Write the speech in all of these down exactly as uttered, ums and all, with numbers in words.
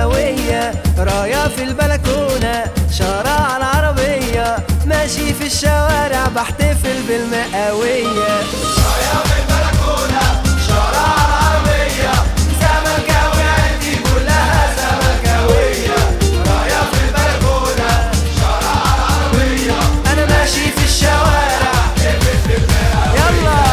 بالمئوية، راية في البلكونة شارع على العربية، ماشي في الشوارع بحتفل بالمئوية. راية في البلكونة شارع على العربية، زملكاوي عيلتي كلها زملكاوية. راية في البلكونة شارع على العربية، أنا ماشي في الشوارع بحتفل بالمئوية. يلا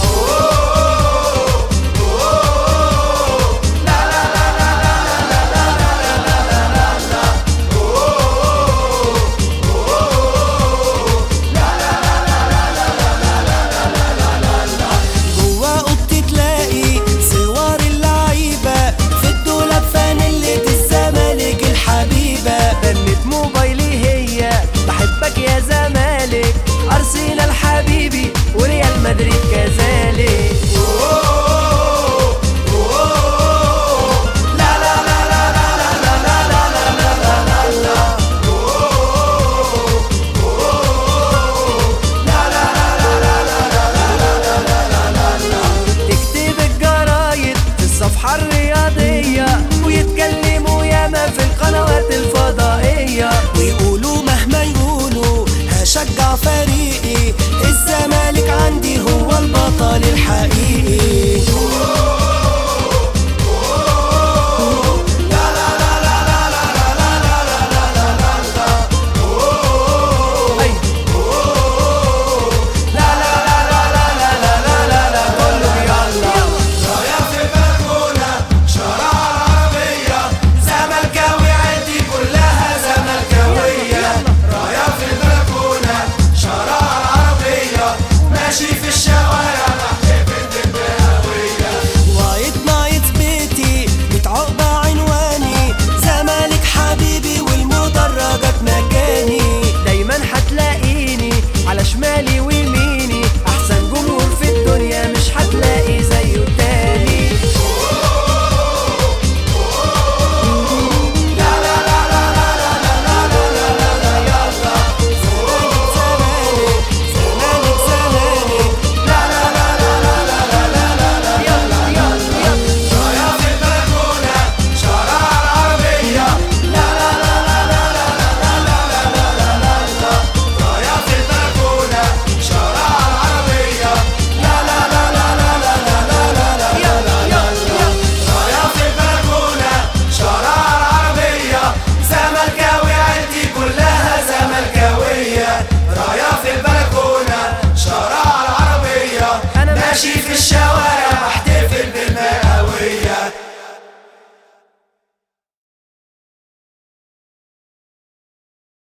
يا زمالك، أرسنال حبيبي وريال مدريد كذلك. تكتب الجرايد في الصفحة الرياضية ويتكلموا ياما في القنوات الفضائية، ويقولوا مهما يقولوا هشجع فريقي، الزمالك عندي هو البطل الحقيقي. على شمالي ويميني أحسن جمهور في الدنيا مش هتلاقي زيه تاني. لا لا لا لا لا لا لا لا لا لا لا يلا زمالك زمالك زمالك لا لا لا لا لا لا لا لا لا يلا يلا يلا. راية في البلكونة شارع العربية، لا لا لا لا لا لا لا لا لا لا لا لا. راية في البلكونة شارع العربية، لا لا لا لا لا لا لا لا لا لا لا لا. راية في البلكونة شارع العربية، زملكاوي عيلتي كلها زملكاوية. راية في البلكونة شارع العربية، أنا ماشي في الشوارع